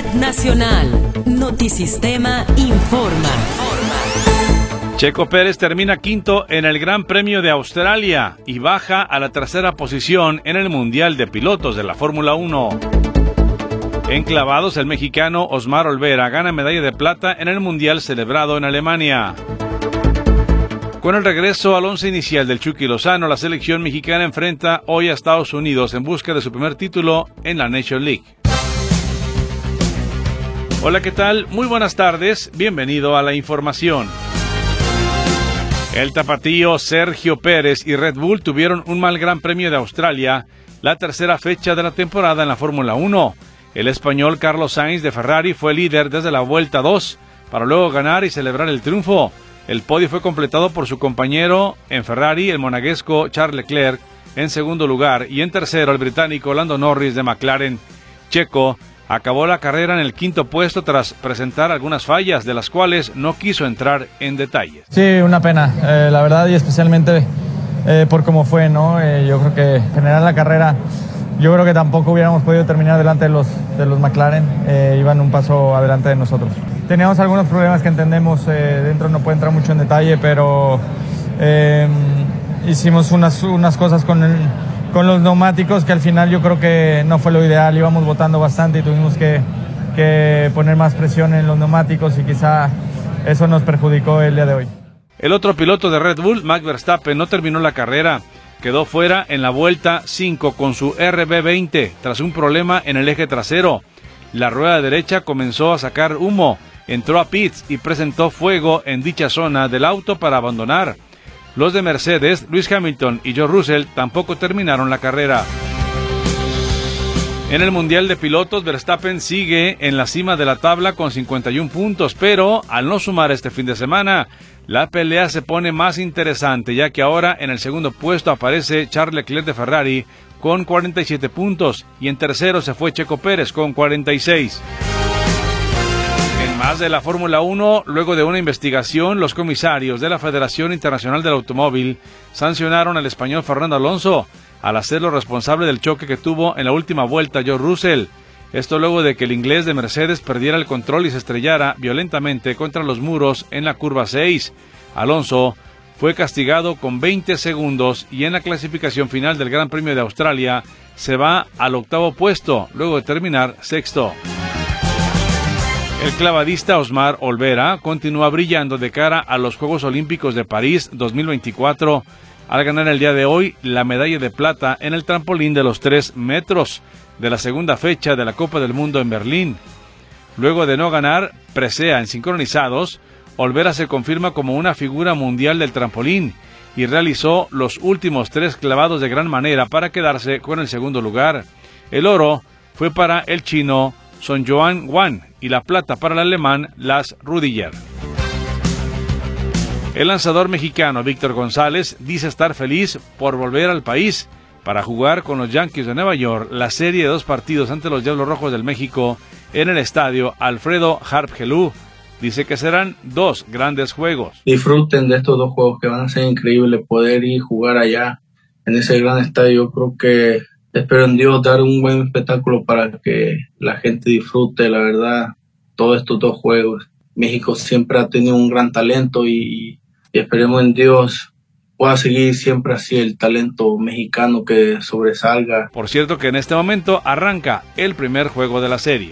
Nacional. Notisistema informa. Checo Pérez termina quinto en el Gran Premio de Australia y baja a la tercera posición en el Mundial de Pilotos de la Fórmula 1. En clavados, el mexicano Osmar Olvera gana medalla de plata en el Mundial celebrado en Alemania. Con el regreso al once inicial del Chucky Lozano, la selección mexicana enfrenta hoy a Estados Unidos en busca de su primer título en la Nations League. Hola, ¿qué tal? Muy buenas tardes, bienvenido a la información. El tapatío Sergio Pérez y Red Bull tuvieron un mal Gran Premio de Australia, la tercera fecha de la temporada en la Fórmula 1. El español Carlos Sainz de Ferrari fue líder desde la vuelta 2, para luego ganar y celebrar el triunfo. El podio fue completado por su compañero en Ferrari, el monegasco Charles Leclerc, en segundo lugar, y en tercero el británico Lando Norris de McLaren. Checo acabó la carrera en el quinto puesto tras presentar algunas fallas, de las cuales no quiso entrar en detalles. Sí, una pena, la verdad, y especialmente por cómo fue, ¿no? Yo creo que en general la carrera, yo creo que tampoco hubiéramos podido terminar delante de los McLaren, iban un paso adelante de nosotros. Teníamos algunos problemas que entendemos, dentro no puedo entrar mucho en detalle, pero hicimos unas cosas con los neumáticos que al final yo creo que no fue lo ideal, íbamos botando bastante y tuvimos que poner más presión en los neumáticos y quizá eso nos perjudicó el día de hoy. El otro piloto de Red Bull, Max Verstappen, no terminó la carrera. Quedó fuera en la vuelta 5 con su RB20 tras un problema en el eje trasero. La rueda derecha comenzó a sacar humo, entró a pits y presentó fuego en dicha zona del auto para abandonar. Los de Mercedes, Lewis Hamilton y George Russell, tampoco terminaron la carrera. En el Mundial de Pilotos, Verstappen sigue en la cima de la tabla con 51 puntos, pero al no sumar este fin de semana, la pelea se pone más interesante, ya que ahora en el segundo puesto aparece Charles Leclerc de Ferrari con 47 puntos y en tercero se fue Checo Pérez con 46. En más de la Fórmula 1, luego de una investigación, los comisarios de la Federación Internacional del Automóvil sancionaron al español Fernando Alonso al hacerlo responsable del choque que tuvo en la última vuelta George Russell. Esto luego de que el inglés de Mercedes perdiera el control y se estrellara violentamente contra los muros en la curva 6. Alonso fue castigado con 20 segundos y en la clasificación final del Gran Premio de Australia se va al octavo puesto, luego de terminar sexto. El clavadista Osmar Olvera continúa brillando de cara a los Juegos Olímpicos de París 2024 al ganar el día de hoy la medalla de plata en el trampolín de los 3 metros de la segunda fecha de la Copa del Mundo en Berlín. Luego de no ganar presea en sincronizados, Olvera se confirma como una figura mundial del trampolín y realizó los últimos 3 clavados de gran manera para quedarse con el segundo lugar. El oro fue para el chino Son Joan Wan y la plata para el alemán Lars Rudiger. El lanzador mexicano Víctor González dice estar feliz por volver al país para jugar con los Yankees de Nueva York la serie de 2 partidos ante los Diablos Rojos del México en el estadio Alfredo Harp Helú. Dice que serán 2 grandes juegos. Disfruten de estos 2 juegos que van a ser increíbles, poder ir y jugar allá en ese gran estadio. Yo creo que espero en Dios dar un buen espectáculo para que la gente disfrute, la verdad, todos estos 2 juegos. México siempre ha tenido un gran talento y esperemos en Dios pueda seguir siempre así el talento mexicano que sobresalga. Por cierto que en este momento arranca el primer juego de la serie.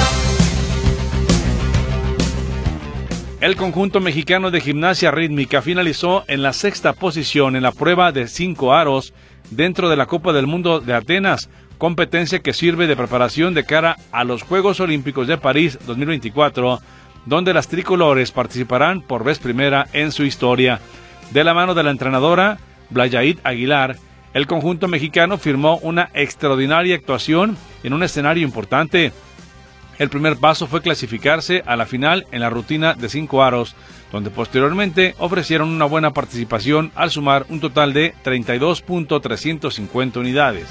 El conjunto mexicano de gimnasia rítmica finalizó en la 6ª posición en la prueba de 5 aros dentro de la Copa del Mundo de Atenas, competencia que sirve de preparación de cara a los Juegos Olímpicos de París 2024, donde las tricolores participarán por vez primera en su historia. De la mano de la entrenadora Blayait Aguilar, el conjunto mexicano firmó una extraordinaria actuación en un escenario importante. El primer paso fue clasificarse a la final en la rutina de 5 aros, donde posteriormente ofrecieron una buena participación al sumar un total de 32.350 unidades.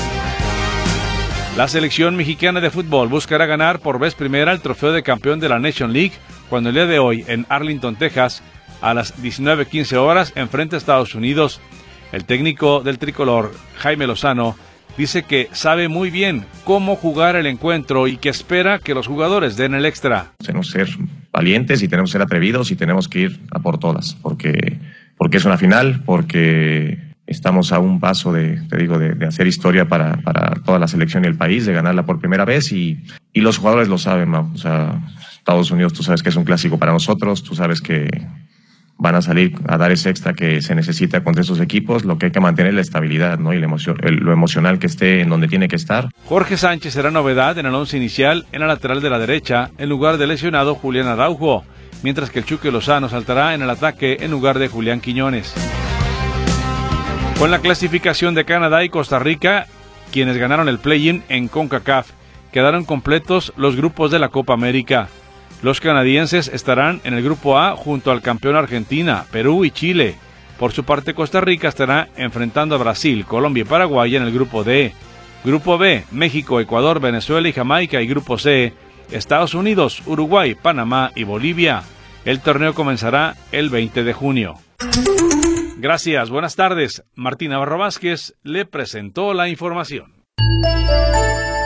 La selección mexicana de fútbol buscará ganar por vez primera el trofeo de campeón de la Nations League cuando el día de hoy en Arlington, Texas, a las 19:15 horas enfrente a Estados Unidos. El técnico del tricolor, Jaime Lozano, dice que sabe muy bien cómo jugar el encuentro y que espera que los jugadores den el extra. Tenemos que ser valientes y tenemos que ser atrevidos y tenemos que ir a por todas, porque es una final, porque estamos a un paso de hacer historia para toda la selección y el país, de ganarla por primera vez y los jugadores lo saben, Mau. O sea, Estados Unidos, tú sabes que es un clásico para nosotros, tú sabes que van a salir a dar ese extra que se necesita contra esos equipos. Lo que hay que mantener es la estabilidad, ¿no? Y lo emocional que esté en donde tiene que estar. Jorge Sánchez será novedad en el once inicial en la lateral de la derecha, en lugar del lesionado Julián Araujo, mientras que el Chucky Lozano saltará en el ataque en lugar de Julián Quiñones. Con la clasificación de Canadá y Costa Rica, quienes ganaron el play-in en CONCACAF, quedaron completos los grupos de la Copa América. Los canadienses estarán en el grupo A junto al campeón Argentina, Perú y Chile. Por su parte, Costa Rica estará enfrentando a Brasil, Colombia y Paraguay en el grupo D. Grupo B, México, Ecuador, Venezuela y Jamaica. Y grupo C, Estados Unidos, Uruguay, Panamá y Bolivia. El torneo comenzará el 20 de junio. Gracias, buenas tardes. Martín Navarro Vázquez le presentó la información.